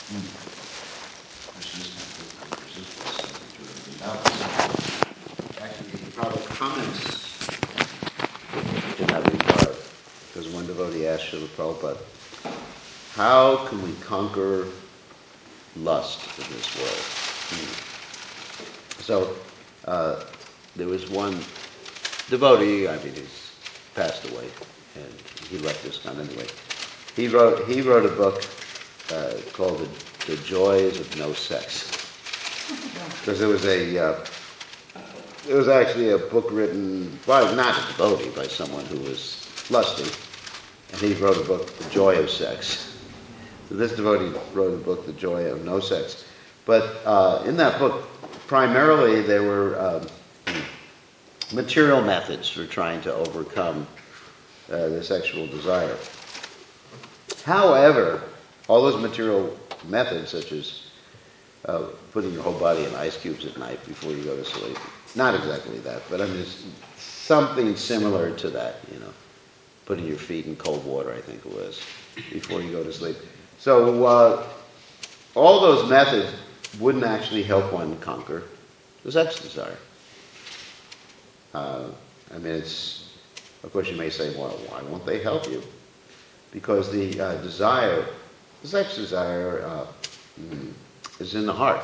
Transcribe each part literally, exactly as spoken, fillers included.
Actually, Prabhupada comments in that regard, because one devotee asked Srila Prabhupada, how can we conquer lust in this world? Hmm. So, uh, there was one devotee, I mean, he's passed away, and he left ISKCON anyway. He wrote, he wrote a book uh, called the, the Joys of No Sex. Because there was a, uh, it was actually a book written by, not a devotee, by someone who was lusty, and he wrote a book, The Joy of Sex. So this devotee wrote a book, The Joy of No Sex. But uh, in that book, primarily there were um, material methods for trying to overcome uh, the sexual desire. However, all those material methods, such as uh, putting your whole body in ice cubes at night before you go to sleep, not exactly that, but I mean, it's something similar to that, you know, putting your feet in cold water, I think it was, before you go to sleep. So uh, all those methods wouldn't actually help one conquer the sex desire. Uh, I mean, it's, of course you may say, well, why won't they help you? Because the uh, desire, the sex desire, uh, mm, is in the heart.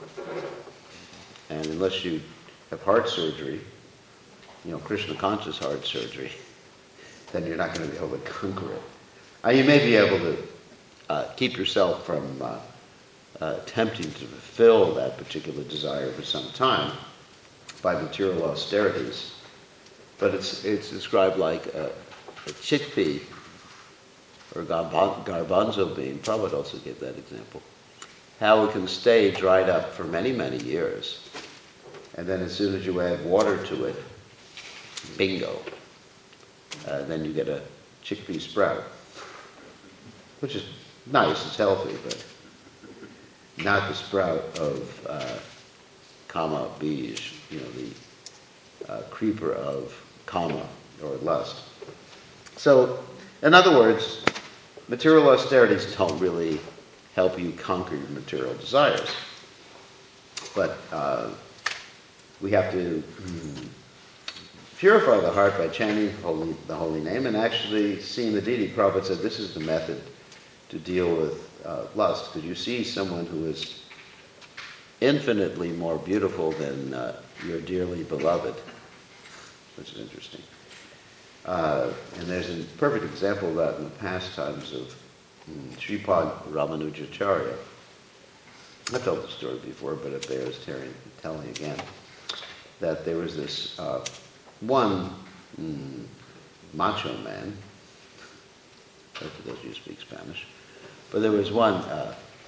And unless you have heart surgery, you know, Krishna conscious heart surgery, then you're not going to be able to conquer it. Uh, you may be able to uh, keep yourself from uh, uh, attempting to fulfill that particular desire for some time by material austerities, but it's it's described like a, a chickpea or a garbanzo bean. Prabhupada also gave that example. How it can stay dried up for many, many years, and then as soon as you add water to it, bingo, uh, then you get a chickpea sprout, which is nice, it's healthy, but not the sprout of uh, kama bij, you know, the uh, creeper of kama or lust. So, in other words, material austerities don't really help you conquer your material desires. But uh, we have to mm, purify the heart by chanting holy, the holy name and actually seeing the deity. Prabhupada said this is the method to deal with uh, lust, because you see someone who is infinitely more beautiful than uh, your dearly beloved, which is interesting. Uh, and there's a perfect example of that in the pastimes of mm, Sripad Ramanujacharya. I've told the story before, but it bears telling, telling again, that there was this uh, one mm, macho man, for those of you who speak Spanish, but there was one, uh,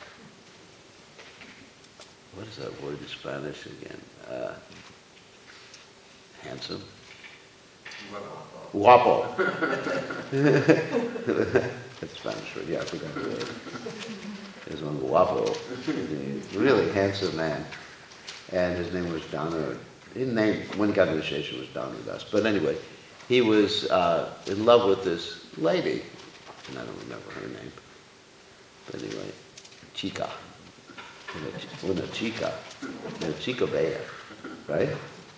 what is that word in Spanish again? Uh, handsome? Guapo. That's Spanish word, yeah, I forgot the word. There's one guapo, a really handsome man, and his name was Danu. His name, when he got initiation, was Danu Das. But anyway, he was uh, in love with this lady, and I don't remember her name. But anyway, chica. Una chica. Una chica bella, right?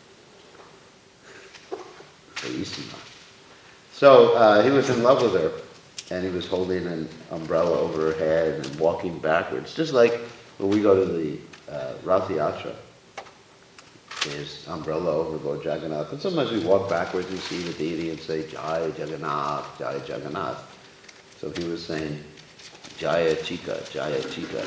Bellissima. So uh, he was in love with her, and he was holding an umbrella over her head and walking backwards, just like when we go to the uh, Rath Yatra. There's umbrella over Lord Jagannath, and sometimes we walk backwards and see the deity and say, Jai Jagannath, Jai Jagannath. So he was saying, Jaya Chica, Jaya Chica.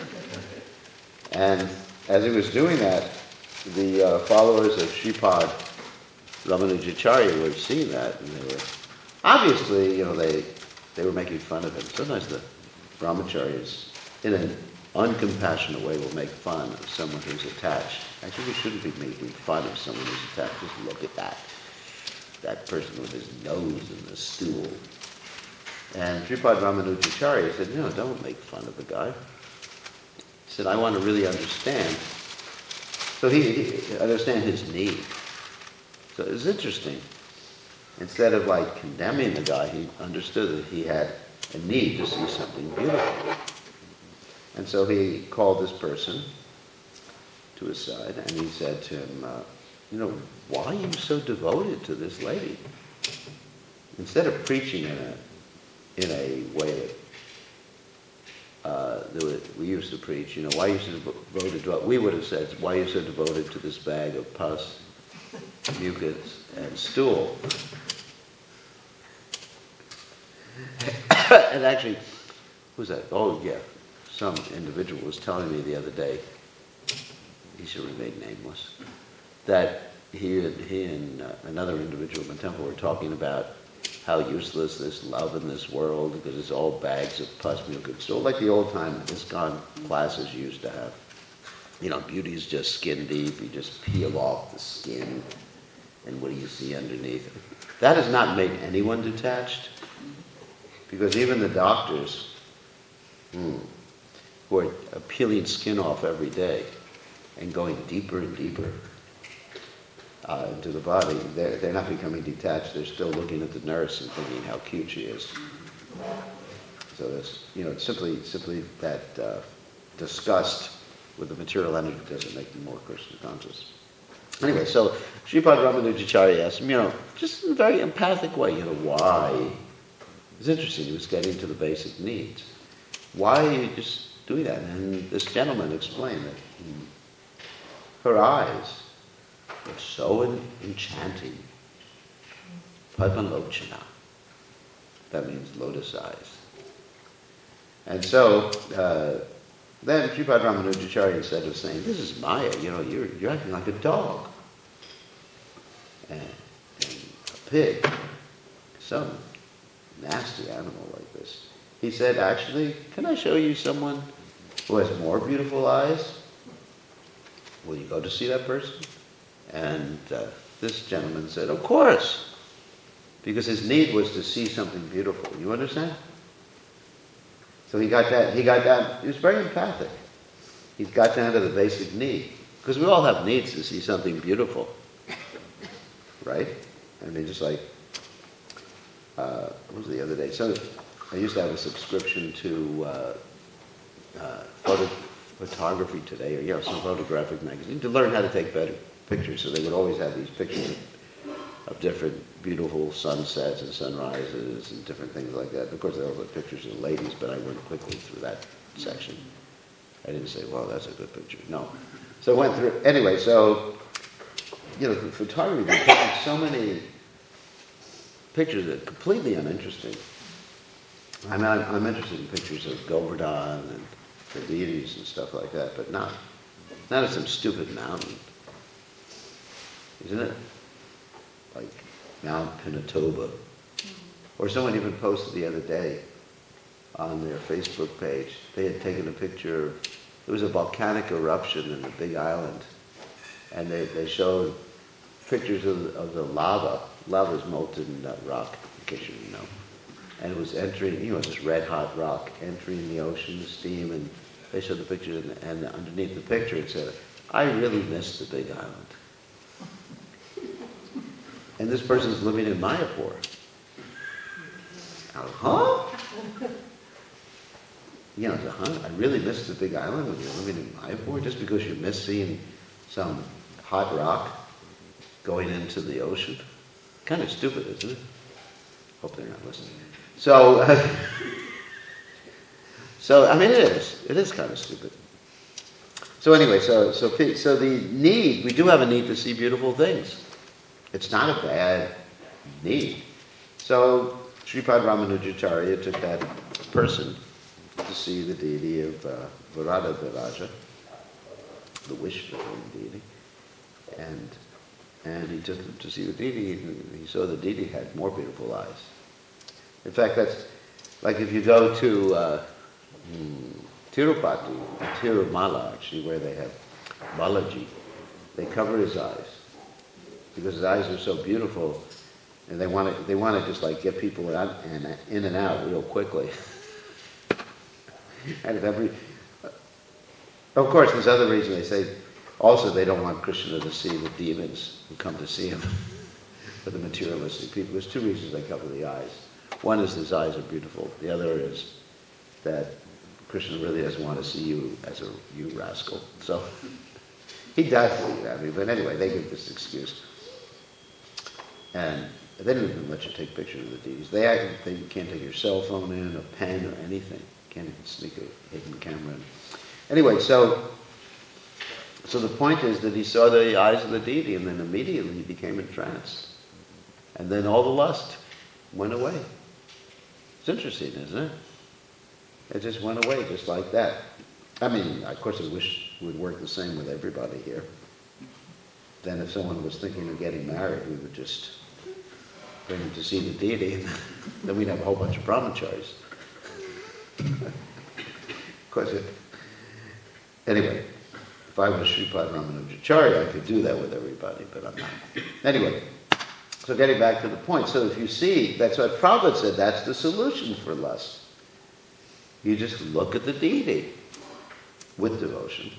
And as he was doing that, the uh, followers of Sripad Ramanujacharya were seeing that, and they were, obviously, you know, they they were making fun of him. Sometimes the brahmacharyas, in an uncompassionate way, will make fun of someone who's attached. Actually, we shouldn't be making fun of someone who's attached. Just look at that. That person with his nose in the stool. And Sripad Ramanujacharya said, no, don't make fun of the guy. He said, I want to really understand. So he, he understand his need. So it was interesting. Instead of like condemning the guy, he understood that he had a need to see something beautiful. And so he called this person to his side, and he said to him, uh, you know, why are you so devoted to this lady? Instead of preaching in a in a way that uh, that we used to preach, you know, why are you so devoted to it? We would have said, why are you so devoted to this bag of pus, mucus, and stool? And actually, who's that? Oh, yeah. Some individual was telling me the other day, he should remain nameless, that he and, he and uh, another individual in the temple were talking about how useless this love in this world, because it's all bags of pus, mucus, so like the old time ISKCON classes used to have. You know, beauty is just skin deep. You just peel off the skin, and what do you see underneath? That has not made anyone detached, because even the doctors, hmm, who are peeling skin off every day and going deeper and deeper uh, into the body, they're, they're not becoming detached. They're still looking at the nurse and thinking how cute she is. So that's, you know, it's simply, simply that uh, disgust with the material energy doesn't make them more Krishna conscious. Anyway, so Sripad Ramanujacharya asked him, you know, just in a very empathic way, you know, why? It's interesting, he was getting to the basic needs. Why are you just doing that? And this gentleman explained that hmm, her eyes were so en- enchanting. Padmalochana. That means lotus eyes. And so, uh, then Sripad Ramanujacharya, instead of saying, this is Maya, you know, you're, you're acting like a dog. And, and a pig. Some nasty animal like this. He said, actually, can I show you someone who has more beautiful eyes? Will you go to see that person? And uh, this gentleman said, of course. Because his need was to see something beautiful. You understand? So he got that, he got down, he was very empathic. He got down to the basic need. Because we all have needs to see something beautiful. Right? I mean, just like, uh, what was the other day? So I used to have a subscription to uh, uh, photo, Photography Today, or you know, some photographic magazine, to learn how to take better pictures. So they would always have these pictures of, of different beautiful sunsets and sunrises and different things like that. Of course, they also had pictures of ladies, but I went quickly through that section. I didn't say, well, that's a good picture. No. So I went through, anyway, so, you know, the photography, they're taking so many pictures that are completely uninteresting. I mean, I'm, I'm interested in pictures of Govardhan and the deities and stuff like that, but not, not of some stupid mountain. Isn't it? Like Mount Pinatubo. Or someone even posted the other day on their Facebook page, they had taken a picture of, it was a volcanic eruption in the Big Island, and they, they showed pictures of, of the lava. Lava is molten uh, rock, in case you didn't know. And it was entering, you know, this red hot rock entering the ocean, the steam, and they showed the picture, and, and underneath the picture it said, I really miss the Big Island. And this person's living in Mayapur. I was, huh? You know, huh? I really miss the Big Island when you're living in Mayapur, just because you miss seeing some hot rock going into the ocean. Kind of stupid, isn't it? Hope they're not listening. So, uh, so I mean, it is. It is kind of stupid. So anyway, so so so the need, we do have a need to see beautiful things. It's not a bad need. So Sripad Ramanujacharya took that person to see the deity of uh, Varada Viraja, the wish-fulfilling deity, and and he took him to see the deity, and he saw the deity had more beautiful eyes. In fact, that's like if you go to uh, hmm, Tirupati, Tirumala, actually, where they have Balaji, they cover his eyes because his eyes are so beautiful, and they want to they want to just like get people out and in and out real quickly. And if every, of course, there's other reasons they say. Also, they don't want Krishna to see the demons who come to see him, for the materialistic people. There's two reasons they cover the eyes. One is his eyes are beautiful. The other is that Krishna really doesn't want to see you as a you rascal. So he does see that. I mean, but anyway, they give this excuse. And they don't even let you take pictures of the deities. They, act, they can't take your cell phone in, a pen, or anything. Can't even sneak a hidden camera in. Anyway, so so the point is that he saw the eyes of the deity, and then immediately he became entranced. And then all the lust went away. It's interesting, isn't it? It just went away just like that. I mean, of course, I wish it would work the same with everybody here. Then if someone was thinking of getting married, we would just bring them to see the deity, and then we'd have a whole bunch of brahmacharis. Of course, it, anyway, if I was Sripad Ramanujacharya, I could do that with everybody, but I'm not. Anyway, so getting back to the point, so if you see, that's what Prabhupada said, that's the solution for lust. You just look at the deity with devotion,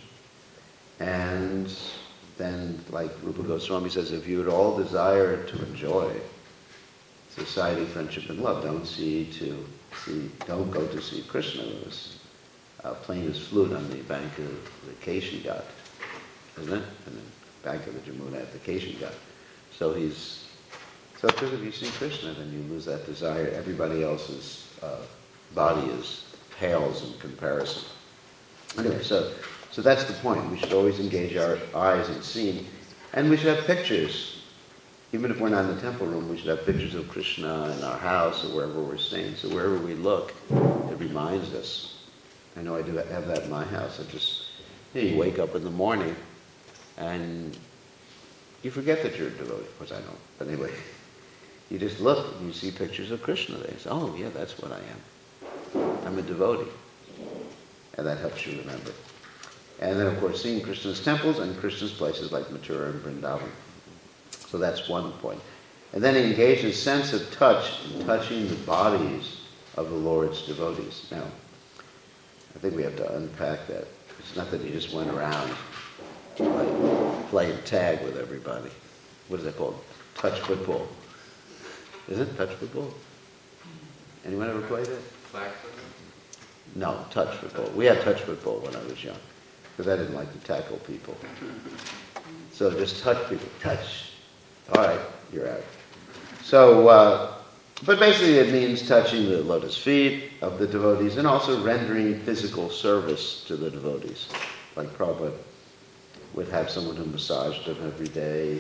and then, like Rupa Goswami says, if you at all desire to enjoy society, friendship, and love, don't see to see, don't go to see Krishna who is uh, playing his flute on the bank of the Keshi Ghat, isn't it? And the bank of the Jamuna at the Keshi Ghat. So he's so because if you see Krishna, then you lose that desire. Everybody else's uh, body is pales in comparison. Anyway, so so that's the point. We should always engage our eyes in seeing, and we should have pictures. Even if we're not in the temple room, we should have pictures of Krishna in our house or wherever we're staying. So wherever we look, it reminds us. I know I do have that in my house. I just, you know, you wake up in the morning and you forget that you're a devotee. Of course I don't. But anyway, you just look and you see pictures of Krishna there. You say, oh yeah, that's what I am. I'm a devotee. And that helps you remember. And then of course seeing Krishna's temples and Krishna's places like Mathura and Vrindavan. So that's one point. And then engage his sense of touch in touching the bodies of the Lord's devotees. Now, I think we have to unpack that. It's not that he just went around like playing tag with everybody. What is that called? Touch football. Is it touch football? Anyone ever played it? Flag football? No, touch football. We had touch football when I was young because I didn't like to tackle people. So just touch people. Touch. All right, you're out. So, uh, but basically it means touching the lotus feet of the devotees and also rendering physical service to the devotees. Like Prabhupada would have someone who massaged them every day,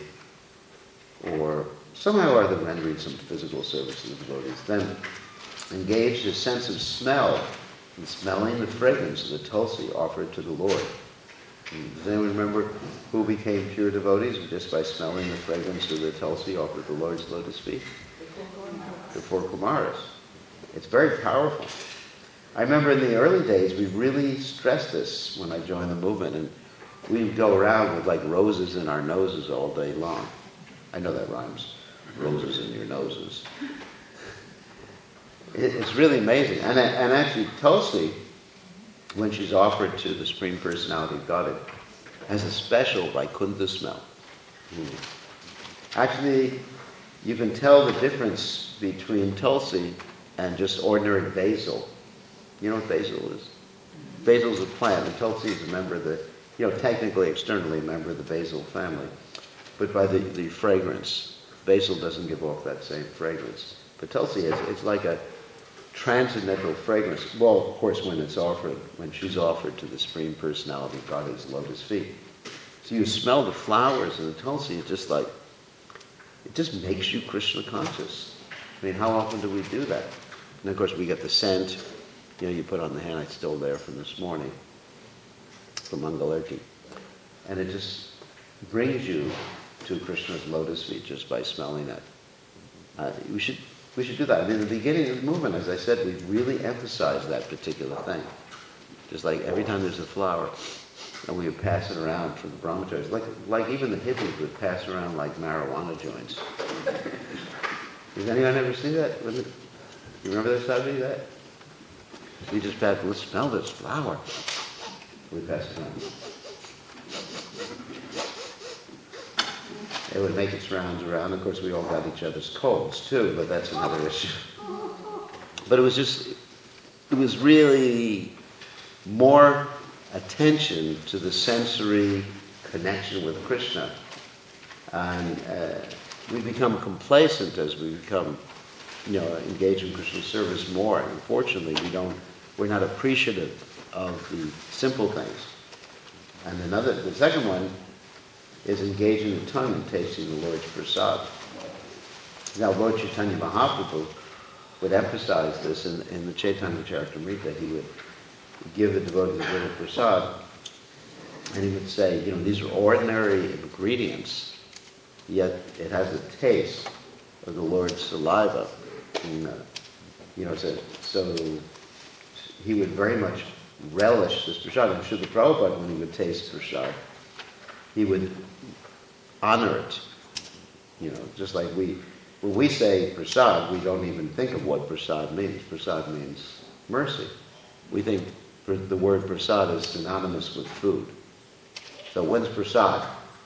or somehow or other rendering some physical service to the devotees. Then engage his sense of smell in smelling the fragrance of the tulsi offered to the Lord. Does anyone remember who became pure devotees just by smelling the fragrance of the tulsi offered the Lord's lotus feet? The four Kumaras. It's very powerful. I remember in the early days we really stressed this when I joined the movement, and we'd go around with like roses in our noses all day long. I know that rhymes. Roses in your noses. It's really amazing. And, and actually Tulsi, when she's offered to the Supreme Personality of Godhead, has a special Vaikuntha smell. Mm. Actually, you can tell the difference between Tulsi and just ordinary basil. You know what basil is? Basil is a plant, and Tulsi is a member of the, you know, technically, externally a member of the basil family. But by the, the fragrance, basil doesn't give off that same fragrance. But Tulsi is, it's like a transcendental fragrance. Well, of course, when it's offered, when she's offered to the Supreme Personality of Godhead's lotus feet. So you smell the flowers and the Tulsi, it's just like, it just makes you Krishna conscious. I mean, how often do we do that? And of course, we get the scent, you know, you put on the hand, it's still there from this morning, from Mangalarti. And it just brings you to Krishna's lotus feet just by smelling it. Uh, we should We should do that. I mean, in the beginning of the movement, as I said, we really emphasized that particular thing. Just like every time there's a flower, and we would pass it around for the brahmacharis. Like, like even the hippies would pass around like marijuana joints. Does anyone ever see that? You remember this, Sadhvi, that? We just pass, let's smell this flower. We pass it around. It would make its rounds around. Of course, we all got each other's colds too, but that's another issue. But it was just, it was really more attention to the sensory connection with Krishna. And uh, we become complacent as we become, you know, engaged in Krishna service more. And unfortunately, we don't, we're not appreciative of the simple things. And another, the second one is engaging the tongue in tasting the Lord's prasad. Now, Lord Chaitanya Mahaprabhu would emphasize this in, in the Chaitanya Charitamrita. He would give the devotees a little prasad, and he would say, you know, these are ordinary ingredients, yet it has the taste of the Lord's saliva. And, uh, you know, so, so he would very much relish this prasad. I'm sure the Prabhupada, when he would taste prasad, he would honor it. You know, just like we, when we say prasad, we don't even think of what prasad means. Prasad means mercy. We think the word prasad is synonymous with food. So when's prasad?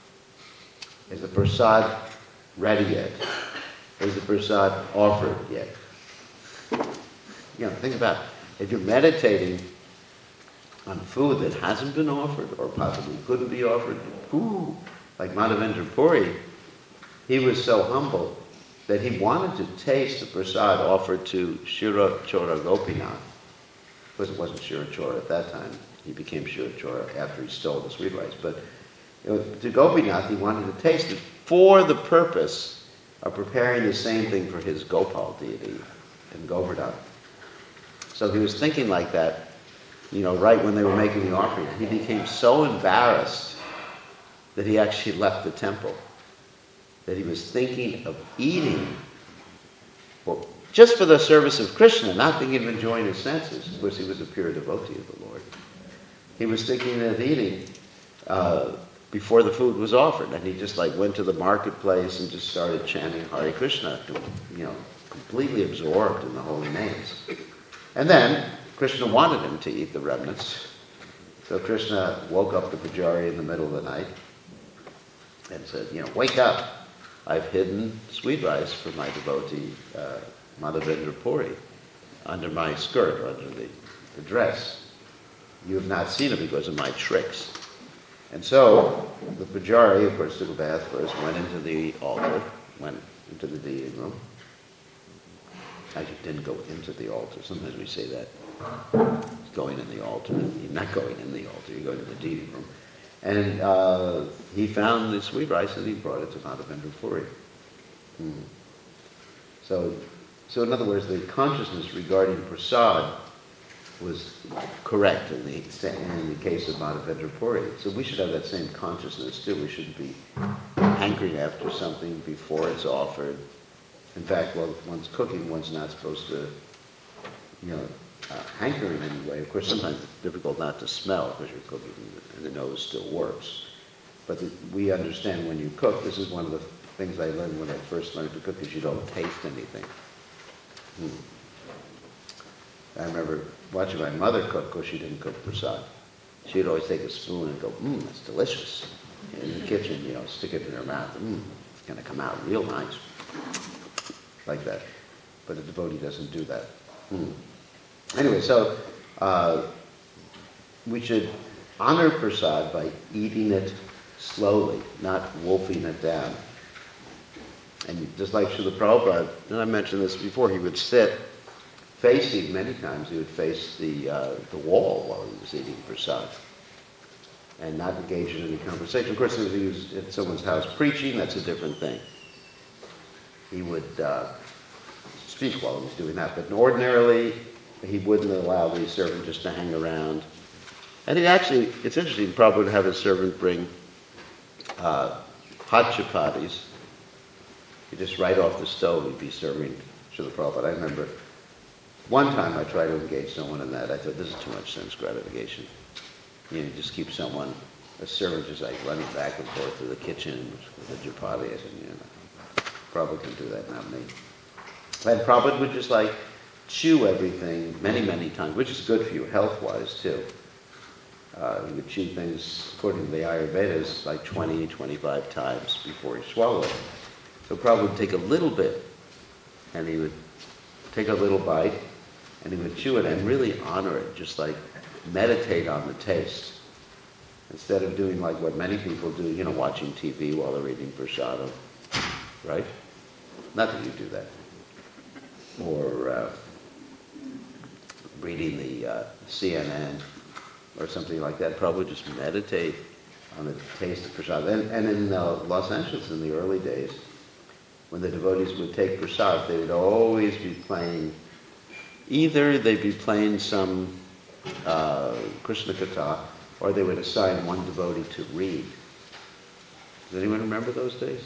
Is the prasad ready yet? Is the prasad offered yet? You know, think about it. If you're meditating on food that hasn't been offered or possibly couldn't be offered, ooh, like Madhavendra Puri, he was so humble that he wanted to taste the prasad offered to Shira Chora Gopinath. Because it wasn't Shira Chora at that time. He became Shira Chora after he stole the sweet rice. But you know, to Gopinath, he wanted to taste it for the purpose of preparing the same thing for his Gopal deity in Govardhan. So he was thinking like that, you know, right when they were making the offering. He became so embarrassed that he actually left the temple. That he was thinking of eating, well, just for the service of Krishna, not thinking of enjoying his senses. Of course, he was a pure devotee of the Lord. He was thinking of eating uh, before the food was offered, and he just like went to the marketplace and just started chanting Hare Krishna, you know, completely absorbed in the holy names. And then Krishna wanted him to eat the remnants, so Krishna woke up the Pujari in the middle of the night and said, you know, wake up. I've hidden sweet rice for my devotee, uh, Madhavendra Puri, under my skirt, or under the, the dress. You have not seen it because of my tricks. And so, the Pujari, of course, took a bath first, went into the altar, went into the deity room. Actually, didn't go into the altar. Sometimes we say that. He's going in the altar. You're not going in the altar, you're going to the deity room. And uh, he found the sweet rice and he brought it to Madhavendra Puri. Hmm. So, so in other words, the consciousness regarding prasad was correct in the, in the case of Madhavendra Puri. So we should have that same consciousness too. We shouldn't be hankering after something before it's offered. In fact, while one's cooking, one's not supposed to, you know, Uh, hanker in any way. Of course, sometimes it's difficult not to smell because you're cooking and the nose still works. But the, we understand when you cook, this is one of the things I learned when I first learned to cook, is you don't taste anything. Hmm. I remember watching my mother cook, because she didn't cook prasad. She'd always take a spoon and go, mmm, that's delicious. In the kitchen, you know, stick it in her mouth. Mmm, it's going to come out real nice. Like that. But a devotee doesn't do that. Hmm. Anyway, so uh, we should honor prasad by eating it slowly, not wolfing it down. And just like Srila Prabhupada, and I mentioned this before, he would sit facing, many times he would face the uh, the wall while he was eating prasad and not engage in any conversation. Of course, if he was at someone's house preaching, that's a different thing. He would uh, speak while he was doing that, but ordinarily, he wouldn't allow the servant just to hang around. And he actually, it's interesting, Prabhupada would have his servant bring uh, hot chapatis. He just right off the stove, he'd be serving Srila Prabhupada. I remember one time I tried to engage someone in that. I thought, this is too much sense gratification. You know, just keep someone, a servant just like running back and forth to the kitchen with a chapati. I said, you know, Prabhupada can do that, not me. And Prabhupada would just like chew everything many, many times, which is good for you, health-wise, too. Uh, he would chew things, according to the Ayurvedas, like twenty, twenty-five times before he swallowed. So Prabhupada would take a little bit, and he would take a little bite, and he would chew it and really honor it, just like meditate on the taste. Instead of doing like what many people do, you know, watching T V while they're eating prasada, right? Not that you do that. Or uh, reading the uh, C N N or something like that. Probably just meditate on the taste of prasad. And, and in uh, Los Angeles in the early days, when the devotees would take prasad, they would always be playing, either they'd be playing some uh, Krishna Katha, or they would assign one devotee to read. Does anyone remember those days?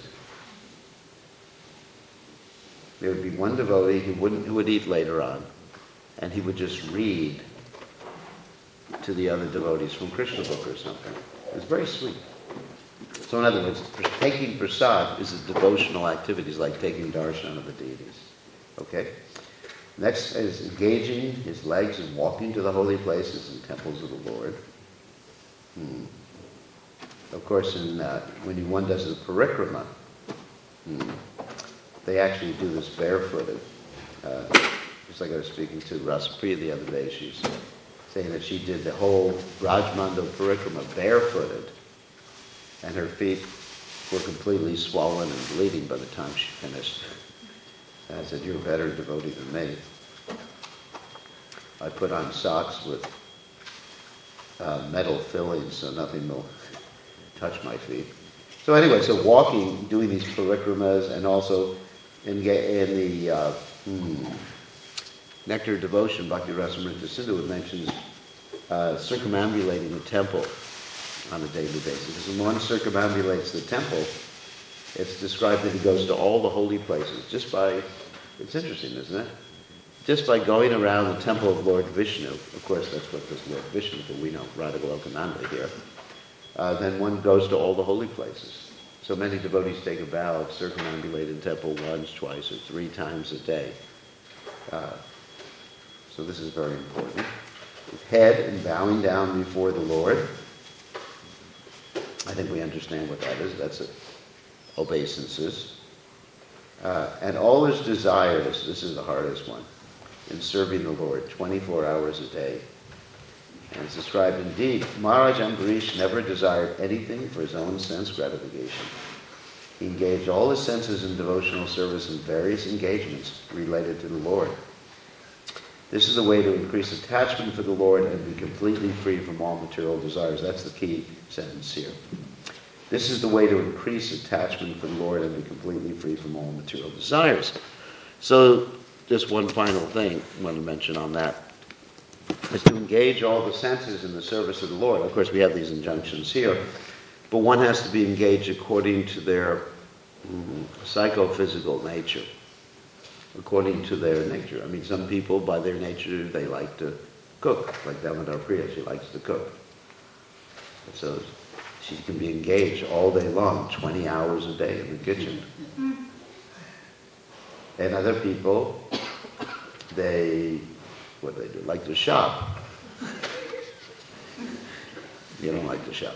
There would be one devotee who wouldn't, who would eat later on, and he would just read to the other devotees from Krishna book or something. It was very sweet. So in other words, taking prasad is a devotional activity, it's like taking darshan of the deities. Okay? Next is engaging his legs and walking to the holy places and temples of the Lord. Hmm. Of course, in, uh, when one does the parikrama, hmm, they actually do this barefooted. Uh, just like I was speaking to Rasapriya the other day, she's saying that she did the whole Rajmando parikrama barefooted, and her feet were completely swollen and bleeding by the time she finished. And I said, "You're a better devotee than me." I put on socks with uh, metal fillings so nothing will touch my feet. So anyway, so walking, doing these parikramas, and also in, in the uh, hmm, Nectar Devotion, Bhakti Rasamrita Sindhu mentions uh, circumambulating the temple on a daily basis. Because when one circumambulates the temple, it's described that he goes to all the holy places just by, it's interesting, isn't it? Just by going around the temple of Lord Vishnu, of course that's what this Lord Vishnu, but we know Radha Golokananda here, uh, then one goes to all the holy places. So many devotees take a vow of circumambulating the temple once, twice, or three times a day. Uh, so this is very important. With head and bowing down before the Lord. I think we understand what that is. That's it. Obeisances. Uh, and all his desires, this is the hardest one, in serving the Lord twenty-four hours a day. And it's described, indeed, Maharaj Ambarish never desired anything for his own sense gratification. He engaged all his senses in devotional service in various engagements related to the Lord. This is a way to increase attachment for the Lord and be completely free from all material desires. That's the key sentence here. This is the way to increase attachment for the Lord and be completely free from all material desires. So, just one final thing I want to mention on that is to engage all the senses in the service of the Lord. Of course, we have these injunctions here, but one has to be engaged according to their mm, psychophysical nature. According to their nature. I mean, some people, by their nature, they like to cook. Like Damodar Priya, she likes to cook. And so she can be engaged all day long, twenty hours a day in the kitchen. And other people, they, what do they do? Like to shop. You don't like to shop.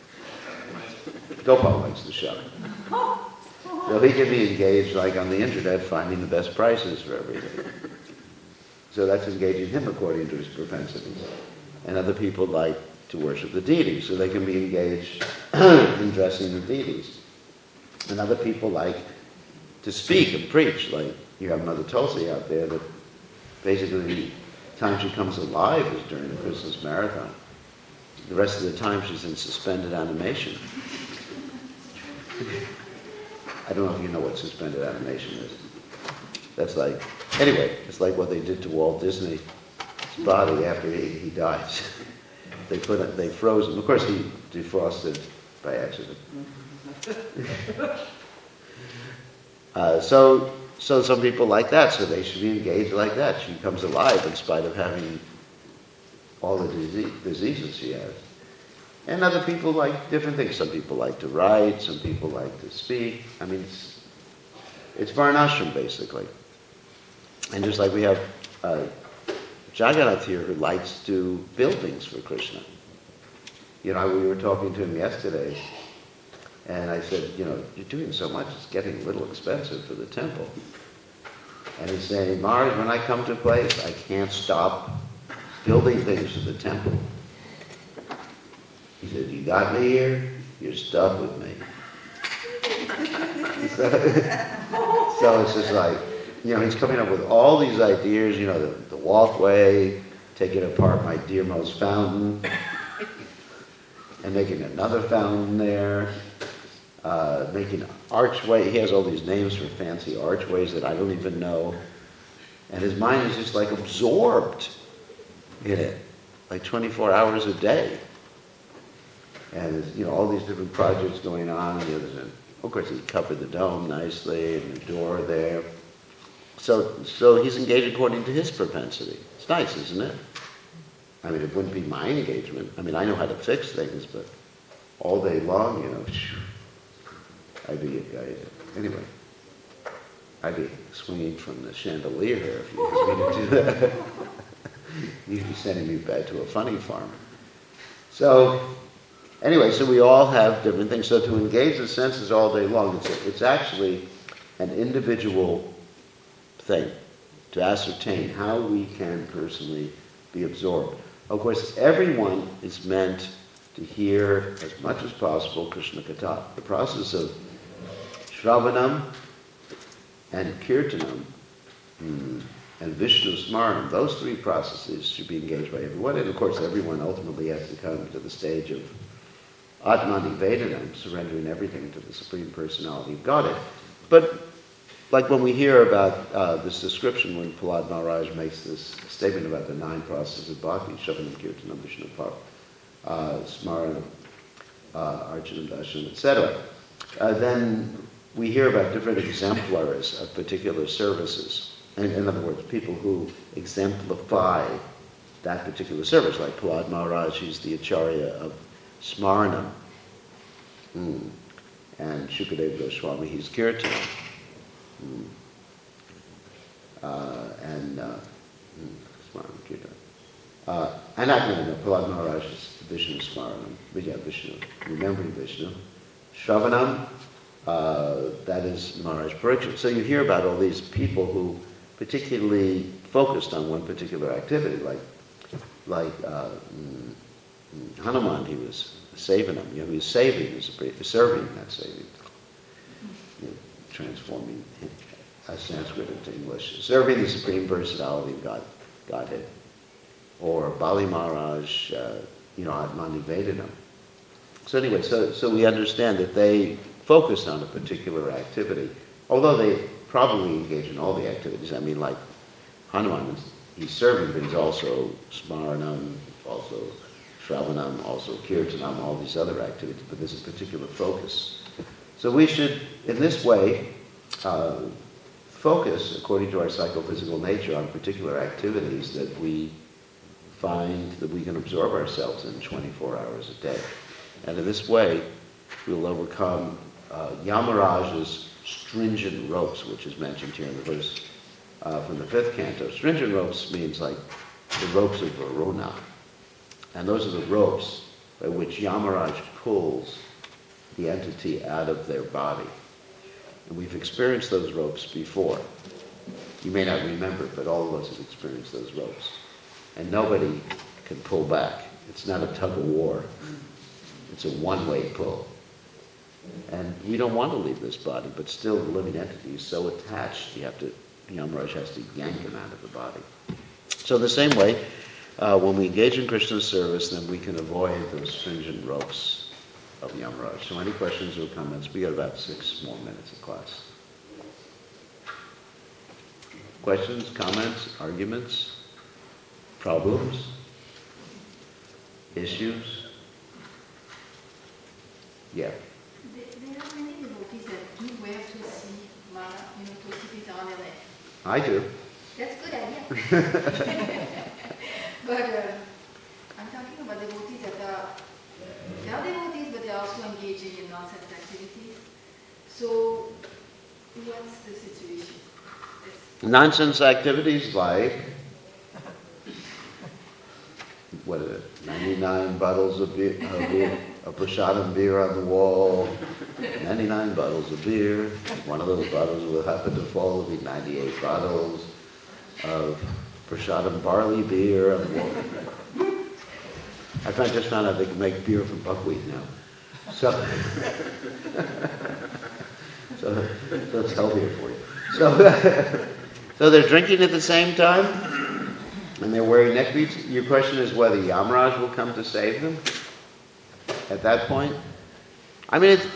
Gopal likes to shop. So he can be engaged, like on the internet, finding the best prices for everything. So that's engaging him according to his propensities. And other people like to worship the deities, so they can be engaged in dressing the deities. And other people like to speak and preach, like you have Mother Tulsi out there that basically the time she comes alive is during the Christmas marathon. The rest of the time she's in suspended animation. I don't know if you know what suspended animation is. That's like, anyway, it's like what they did to Walt Disney's body after he, he dies. They put it, they froze him. Of course, he defrosted by accident. uh, so, so some people like that, so they should be engaged like that. She comes alive in spite of having all the disease, diseases she has. And other people like different things. Some people like to write, some people like to speak. I mean, it's, it's Varnashram, basically. And just like we have uh, Jagannath here who likes to build things for Krishna. You know, we were talking to him yesterday, and I said, you know, you're doing so much, it's getting a little expensive for the temple. And he's saying, Maharaj, when I come to a place, I can't stop building things for the temple. said, you got me here, you're stuck with me. so, so it's just like, you know, he's coming up with all these ideas, you know, the, the walkway, taking apart my dearmost fountain, and making another fountain there, uh, making an archway. He has all these names for fancy archways that I don't even know. And his mind is just like absorbed in it, like twenty-four hours a day. And there's, you know, all these different projects going on. And there's a, of course, he covered the dome nicely and the door there. So, so he's engaged according to his propensity. It's nice, isn't it? I mean, it wouldn't be my engagement. I mean, I know how to fix things, but all day long, you know, I'd be, I, anyway, I'd be swinging from the chandelier here if you asked me to do that. You'd be sending me back to a funny farm. So, anyway, so we all have different things. So to engage the senses all day long, it's, a, it's actually an individual thing to ascertain how we can personally be absorbed. Of course, everyone is meant to hear as much as possible Krishna Katha. The process of Shravanam and Kirtanam mm, and Vishnu Smaranam, those three processes should be engaged by everyone. And of course, everyone ultimately has to come to the stage of Atmanivedanam, surrendering everything to the Supreme Personality of Godhead. But like when we hear about uh, this description, when Prahlad Maharaj makes this statement about the nine processes of bhakti, Shravanam, Kirtanam, Vishnu, uh, Smaranam, uh, Archanam, Darshanam, et cetera, uh, then we hear about different exemplars of particular services. And in other words, people who exemplify that particular service, like Prahlad Maharaj, he's the Acharya of Smaranam. Mm. And Shukadeva Goswami, he's Kirtanam. Mm. Uh, and uh, Smaranam, Kirtanam. Uh, and I no, no, Prahlad Maharaj is Vishnu Smaranam, Vijaya Vishnu, remembering Vishnu. Shravanam, uh, that is Maharaj Parikshit. So you hear about all these people who particularly focused on one particular activity, like like uh, mm, Hanuman, he was saving them. You know, he was saving, he was serving, not saving. You know, transforming uh, Sanskrit into English. Serving the Supreme Personality of God, Godhead. Or Bali Maharaj, uh, you know, Atmanivedanam. So anyway, so, so we understand that they focused on a particular activity, although they probably engage in all the activities. I mean, like Hanuman, he's serving, but he's also Smaranam, also Shravanam, also Kirtanam, all these other activities, but there's a particular focus. So we should, in this way, uh, focus, according to our psychophysical nature, on particular activities that we find that we can absorb ourselves in twenty-four hours a day. And in this way, we'll overcome uh, Yamaraj's stringent ropes, which is mentioned here in the verse uh, from the fifth canto. Stringent ropes means like the ropes of Varuna. And those are the ropes by which Yamaraj pulls the entity out of their body. And we've experienced those ropes before. You may not remember, but all of us have experienced those ropes. And nobody can pull back. It's not a tug of war. It's a one-way pull. And we don't want to leave this body, but still the living entity is so attached, you have to, Yamaraj has to yank him out of the body. So in the same way, uh, when we engage in Krishna's service, then we can avoid those stringent ropes of Yamaraj. So any questions or comments? We got about six more minutes of class. Questions, comments, arguments, problems, issues? Yeah. There are many devotees that do wear tulsi mala, you know, tulsi is on their leg. I do. That's a good idea. But uh, I'm talking about devotees that are, they are devotees, but they're also engaging in nonsense activities. So, what's the situation? It's Nonsense activities like, what is it, ninety-nine bottles of beer, uh, beer a prasadam beer on the wall, ninety-nine bottles of beer. One of those bottles will happen to fall, will be ninety-eight bottles of prasadam barley beer on the wall. I found, just found out they can make beer from buckwheat now. So, so, so it's healthier for you. So, so they're drinking at the same time, and they're wearing neck beads. Your question is whether Yamaraj will come to save them at that point? I mean, it's,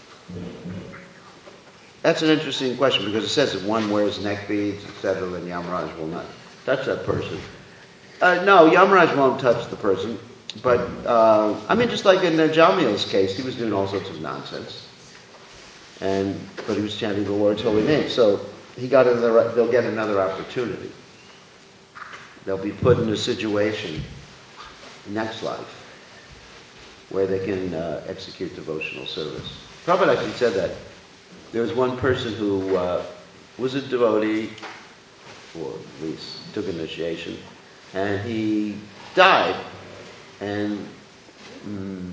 that's an interesting question, because it says if one wears neck beads, et cetera, then Yamaraj will not touch that person. Uh, no, Yamaraj won't touch the person, but, uh, I mean, just like in uh, Jamil's case, he was doing all sorts of nonsense, and but he was chanting the Lord's holy name, so he got another, they'll get another opportunity. They'll be put in a situation next life where they can uh, execute devotional service. Prabhupada actually said that. There was one person who uh, was a devotee, or at least took initiation, and he died, and mm,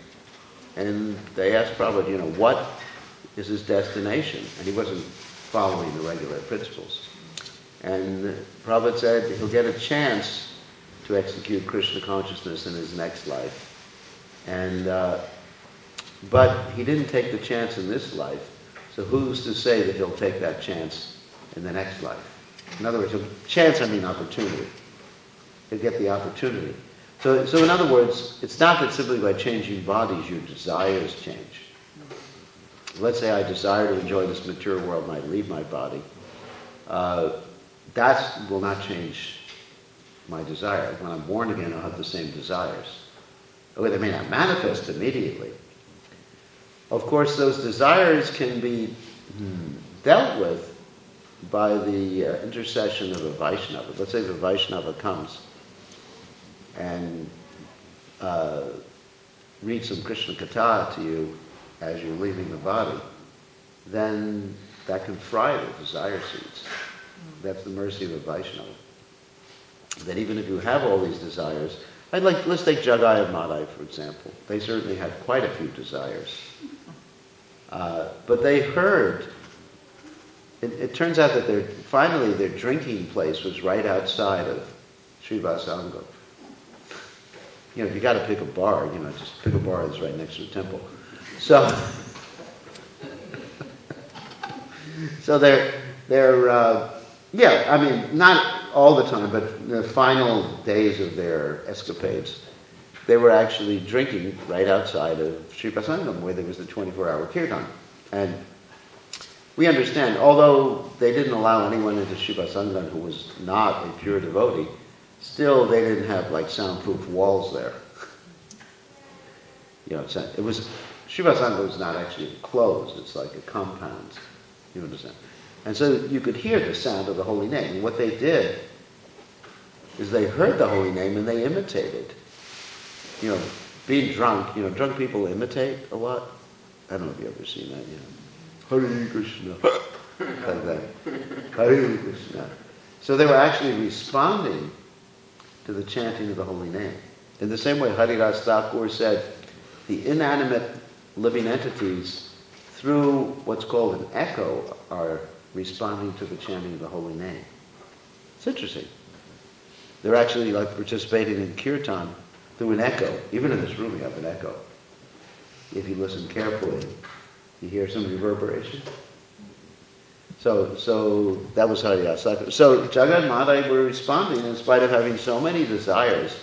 and they asked Prabhupada, you know, what is his destination? And he wasn't following the regular principles. And Prabhupada said he'll get a chance to execute Krishna consciousness in his next life. And uh, but he didn't take the chance in this life, so who's to say that he'll take that chance in the next life? In other words, chance, I mean opportunity. He'll get the opportunity. So, so in other words, it's not that simply by changing bodies your desires change. Let's say I desire to enjoy this material world and I leave my body. Uh, that will not change my desire. When I'm born again, I'll have the same desires. Oh, they may not manifest immediately. Of course, those desires can be hmm, dealt with by the uh, intercession of a Vaishnava. Let's say the Vaishnava comes and uh, reads some Krishna Katha to you as you're leaving the body, then that can fry the desire seeds. That's the mercy of a Vaishnava. That even if you have all these desires, I'd like, let's take Jagai and Madai, for example. They certainly had quite a few desires. Uh, but they heard, it, it turns out that their, finally their drinking place was right outside of Srivasangam. You know, if you got to pick a bar, you know, just pick a bar that's right next to the temple. So, so they're, they're uh, yeah, I mean, not all the time, but in the final days of their escapades, they were actually drinking right outside of Srivasangam, where there was the twenty-four hour kirtan. And we understand, although they didn't allow anyone into Srivasangam who was not a pure devotee, still they didn't have like soundproof walls there. You know, it was, Srivasangam was not actually enclosed, it's like a compound, you understand? And so you could hear the sound of the holy name. And what they did is they heard the holy name and they imitated. You know, being drunk, you know, drunk people imitate a lot. I don't know if you've ever seen that, you know. Hare Krishna. Like that. Hare Krishna. So they were actually responding to the chanting of the holy name. In the same way, Haridas Thakur said, the inanimate living entities, through what's called an echo, are responding to the chanting of the holy name. It's interesting. They're actually like participating in kirtan through an echo. Even in this room we have an echo. If you listen carefully, you hear some reverberation. So so that was Haridas Thakur. So Jagat and Madai were responding in spite of having so many desires.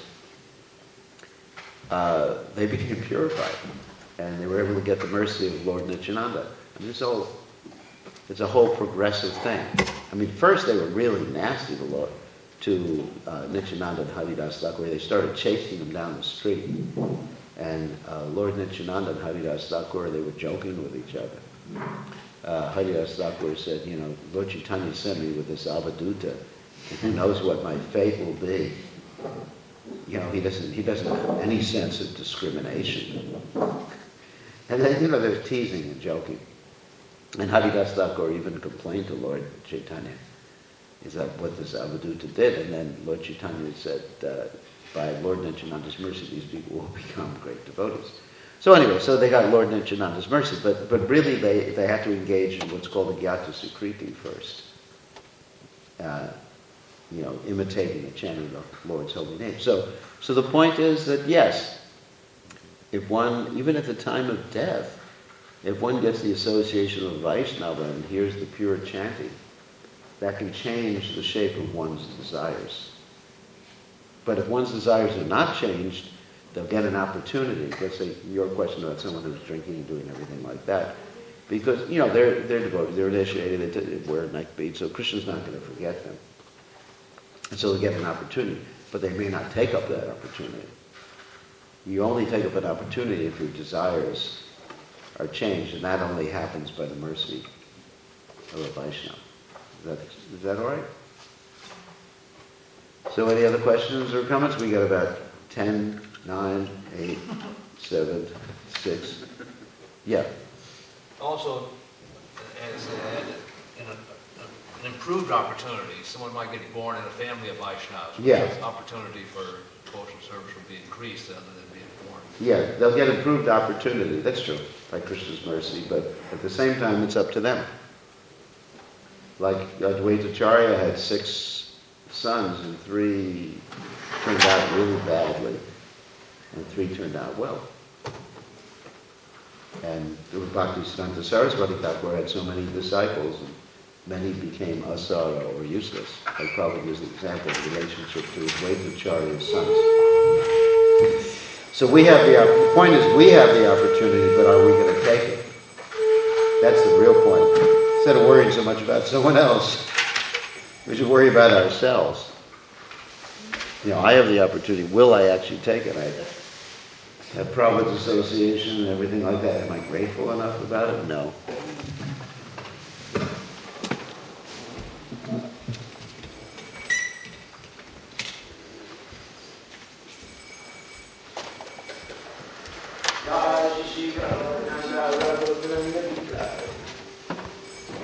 Uh, they became purified. And they were able to get the mercy of Lord Nityananda. I mean, it's all It's a whole progressive thing. I mean, first they were really nasty to Lord, to uh, Nityananda and Haridas Thakur. They started chasing them down the street. And uh, Lord Nityananda and Haridas Thakur, they were joking with each other. Uh, Haridas Thakur said, you know, Lord Chaitanya sent me with this avaduta, and who knows what my fate will be. You know, he doesn't, he doesn't have any sense of discrimination. And then, you know, they're teasing and joking. And Haridas Thakur even complained to Lord Chaitanya, is that what this avaduta did? And then Lord Chaitanya said, uh, by Lord Nityananda's mercy, these people will become great devotees. So anyway, so they got Lord Nityananda's mercy, but but really they, they had to engage in what's called a Gyata Sukriti first. Uh, you know, imitating the chanting of the Lord's holy name. So, so the point is that yes, if one, even at the time of death, if one gets the association of Vaishnava and hears the pure chanting, that can change the shape of one's desires. But if one's desires are not changed, they'll get an opportunity. Let's say your question about someone who's drinking and doing everything like that. Because, you know, they're, they're devoted, they're initiated, they, they wear neck beads, so Krishna's not going to forget them. And so they get an opportunity, but they may not take up that opportunity. You only take up an opportunity if your desires are changed, and that only happens by the mercy of a Vaishnava. Is that, is that all right? So any other questions or comments? We got about ten, nine, eight, seven, six. Yeah. Also, as a, in a, an improved opportunity, someone might get born in a family of Vaishnavas. Yeah. Opportunity for devotional service would be increased other than being born. Yeah, they'll get improved opportunity. That's true, by Krishna's mercy. But at the same time, it's up to them. Like Advaitacharya had six sons, and three turned out really badly, and three turned out well. And Bhaktisiddhanta Saraswati Thakur had so many disciples, and many became asara, or useless. I probably use the example of the relationship to Advaitacharya's sons. So we have the, the point is we have the opportunity, but are we going to take it? That's the real point. Instead of worrying so much about someone else, we should worry about ourselves. You know, I have the opportunity. Will I actually take it? I have Providence Association and everything like that. Am I grateful enough about it? No. Jai Shri Ram Nanda Raghuram